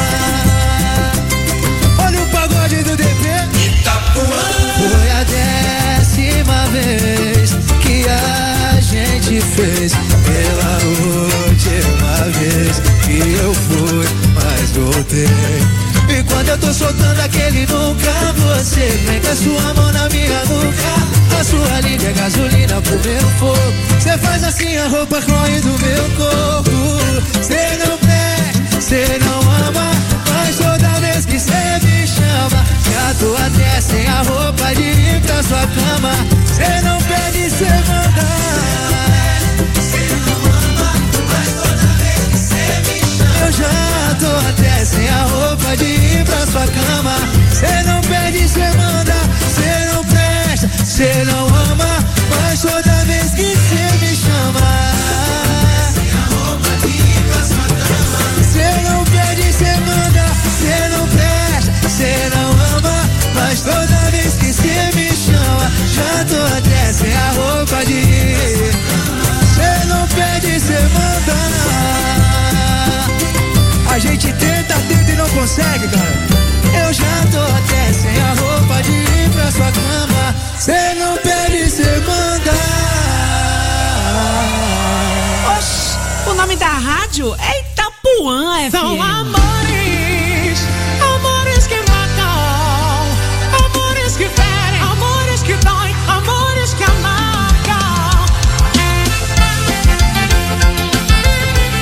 Olha o pagode do D P Itapuã. Foi a décima vez que a gente fez. Pela última vez que eu fui, mas voltei. E quando eu tô soltando aquele nunca, você vem com a sua mão na minha nuca. A sua língua é gasolina pro meu fogo. Cê faz assim, a roupa corre do meu corpo. Cê não presta, cê não ama, mas toda vez que cê me chama, já tô até sem a roupa de ir pra sua cama. Cê não pede, cê manda. Eu já tô até sem a roupa de ir pra sua cama. Cê não pede, cê manda. Cê não presta, cê não ama, mas toda vez que cê me chama, cê não pede, cê manda. Cê não presta, cê não ama, mas toda vez que cê me chama, já tô até sem a roupa de ir. Cê não pede, cê manda. A gente tenta, tenta e não consegue, cara. Eu já tô até sem a roupa de ir pra sua cama. Cê não pede, cê manda.
Oxi, o nome da rádio é Itapuã F M.
São amores, amores que matam, amores que ferem, amores que doem, amores que amargam.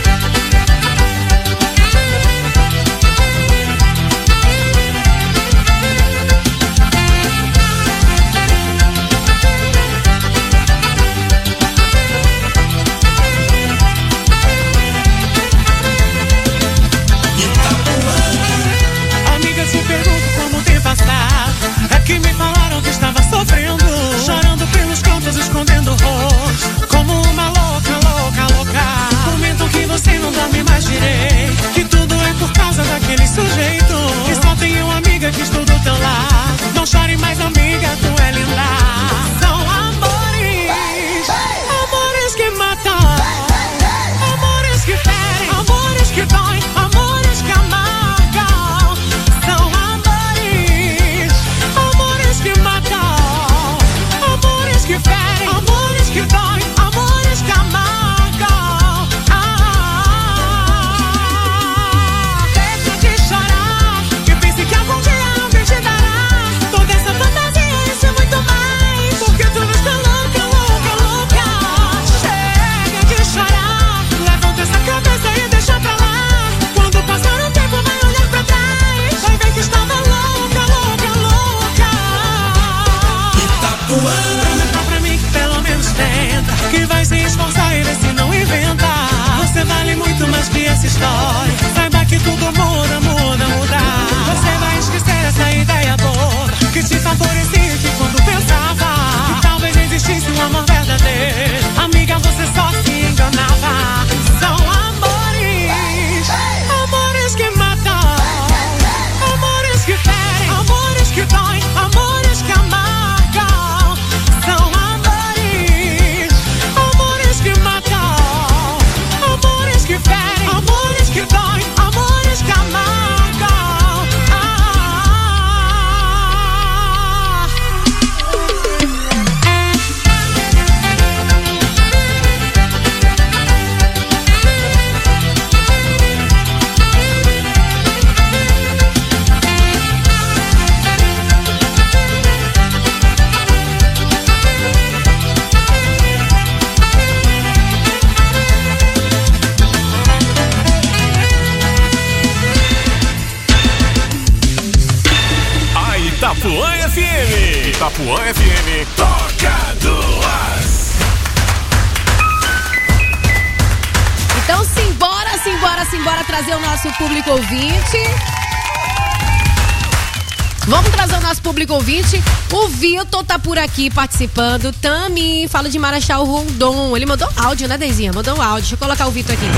história. Saiba que tudo muda, muda, muda. Você vai esquecer essa ideia boa que te favorecia que quando pensava que talvez existisse um amor verdadeiro. Amiga, você só se enganava. São amores, amores que matam, amores que ferem, amores que doem, amores que amargam. São amores, amores que matam, amores que ferem, amores que doem, amores que amargam.
Itapuã F M. Itapuã F M. Toca duas.
Então simbora, simbora, simbora trazer o nosso público ouvinte. Vamos trazer o nosso público ouvinte. O Vitor tá por aqui participando. Tami, fala de Marechal Rondon. Ele mandou áudio, né, Deizinha? Mandou um áudio. Deixa eu colocar o Vitor aqui.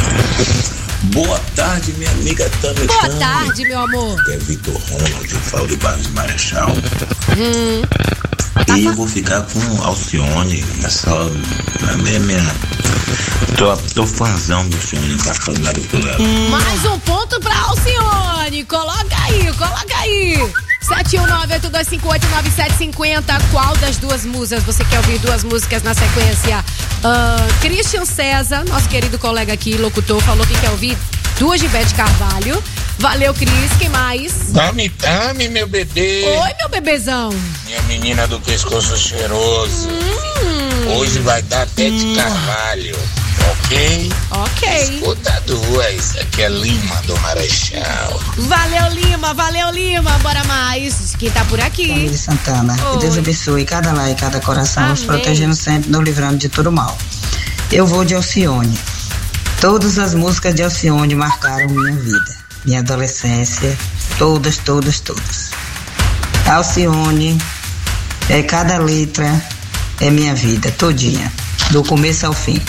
Boa tarde, minha amiga Tami.
Boa tarde, meu amor.
É Vitor Ronald, eu falo de Barros de Marechal.
Hum.
E eu vou ficar com Alcione. Essa é minha. Tô, tô fãzão do Alcione, tá falando por ela.
Mais um ponto pra Alcione. Coloca aí, coloca aí. sete um nove, oito dois cinco oito, nove sete cinco zero. Qual das duas músicas você quer ouvir? Duas músicas na sequência. Uh, Christian César, nosso querido colega aqui, locutor, falou que quer ouvir duas de Bete Carvalho. Valeu, Cris. Quem mais?
Tami, Tami, meu bebê.
Oi, meu bebezão.
Minha menina do pescoço cheiroso.
Hum.
Hoje vai dar Bete hum. Carvalho. Ok?
Ok.
Escuta duas. Aqui é Lima do Marechal.
Valeu, Lima. Valeu, Lima. Bora mais. Quem tá por aqui?
Família Santana.
Oi.
Que Deus abençoe cada lar e cada coração,
Amém.
nos protegendo sempre, nos livrando de todo mal. Eu vou de Alcione. Todas as músicas de Alcione marcaram minha vida, minha adolescência. Todas, todas, todas. Alcione, é, cada letra é minha vida, todinha. Do começo ao fim.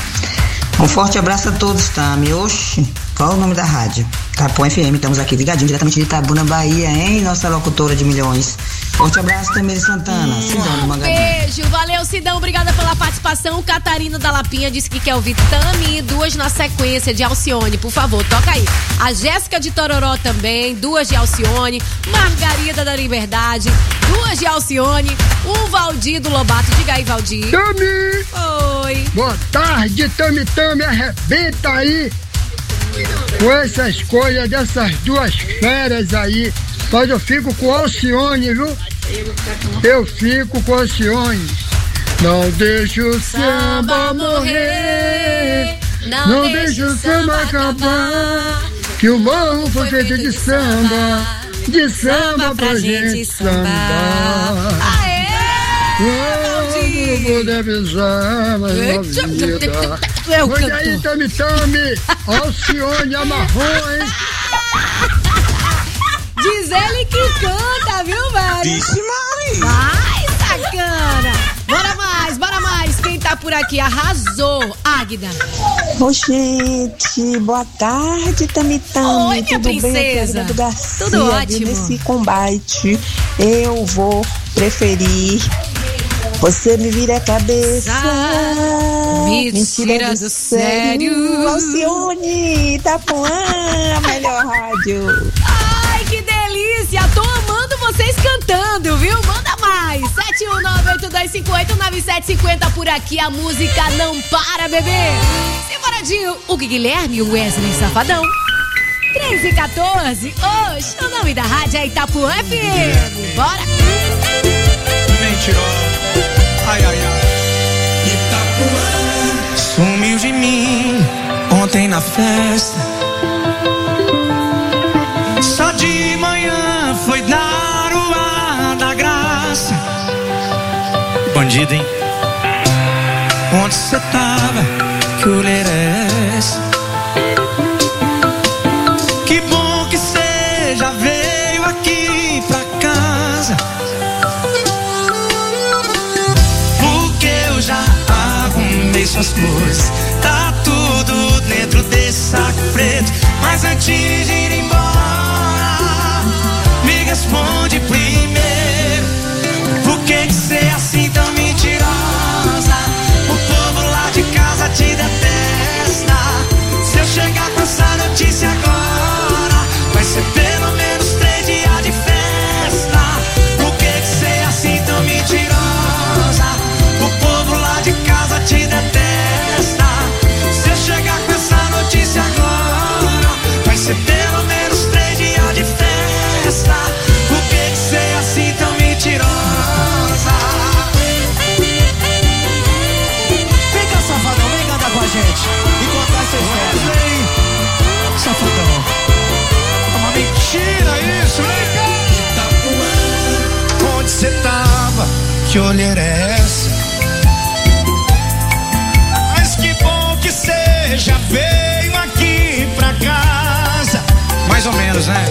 Um forte abraço a todos, Tami. Oxi, qual o nome da rádio? Itapuã F M, estamos aqui ligadinho, diretamente de Itabuna, Bahia, hein? Nossa locutora de milhões. Forte abraço, Tamir Santana. Hum, Cidão do Mangabeira.
Beijo, valeu, Cidão, obrigada pela participação. Catarina da Lapinha disse que quer ouvir Tami, duas na sequência de Alcione, por favor, toca aí. A Jéssica de Tororó também, duas de Alcione. Margarida da Liberdade, duas de Alcione. O Valdir do Lobato, diga aí, Valdir.
Tami!
Oi.
Boa tarde, Tami, Tami, arrebenta aí com essa escolha dessas duas feras aí. Mas eu fico com Alcione, viu? Eu fico com Alcione. Não deixa o samba morrer, não, não deixa o samba acabar, que o morro foi feito de samba, de samba pra gente sambar.
Aê!
Quando puder pisar, mas não vida. Olha aí, Tami, Tami, Alcione amarrou, hein?
Diz ele que canta, viu, velho?
Vixe, Maria.
Vai, sacana. Bora mais, bora mais. Quem tá por aqui arrasou. Águida.
Ô, gente, boa tarde, Tami Tami.
Oi, minha
Tudo
princesa.
bem? Do Garcia,
Tudo ótimo.
Nesse combate, eu vou preferir Você Me Vira a Cabeça.
Me tira do sério.
Alcione, Itapuã, a melhor rádio.
Ai, que delícia. Tô amando vocês cantando, viu? Manda mais. sete um nove, oito dois cinco oito, nove sete cinco zero. Por aqui a música não para, bebê. Separadinho, o Guilherme e o Wesley Safadão. três e quatorze. Hoje, o nome da rádio é Itapuã F M. Bora.
Mentirosa. Ai, ai, ai. Itapuã sumiu de mim ontem na festa. Só de manhã foi dar o ar da graça. Bandido, hein? Onde cê tava? Que olheira é essa?
suas coisas. Tá tudo dentro desse saco preto. Mas antes de ir embora, me responde primeiro: por que que cê é assim tão mentirosa? O povo lá de casa te detesta. Se eu chegar com essa notícia agora, vai ser pelo menos três dias de festa. Por que que cê é assim tão mentirosa? O povo lá de casa te detesta. Se eu chegar com essa notícia agora, vai ser pelo menos três dias de festa. Por que que cê é assim tão mentirosa?
Vem cá, safadão, vem cantar com a gente e contar essa história. Vem, safadão. É uma mentira isso, vem cá.
Itapuã, onde cê tava? Que olheira é essa? Mas que bom que cê já veio aqui pra casa.
Mais ou menos, né?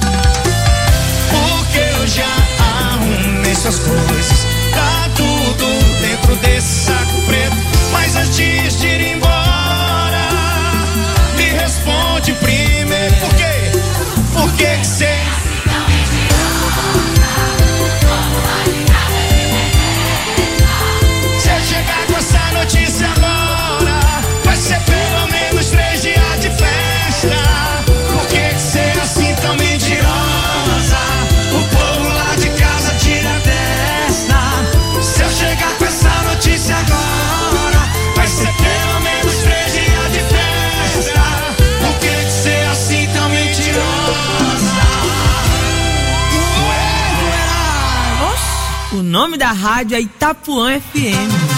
Porque eu já arrumei suas coisas. Tá tudo dentro desse saco preto. Mas antes de ir embora, me responde primeiro: por quê? Por que que cê... Se eu chegar com essa notícia agora, vai ser pelo menos três dias de festa. Por que que cê é assim tão mentirosa? O povo lá de casa tira a testa. Se eu chegar com essa notícia agora, vai ser pelo menos três dias de festa. Por que que cê é assim tão mentirosa?
O nome da rádio é Itapuã F M.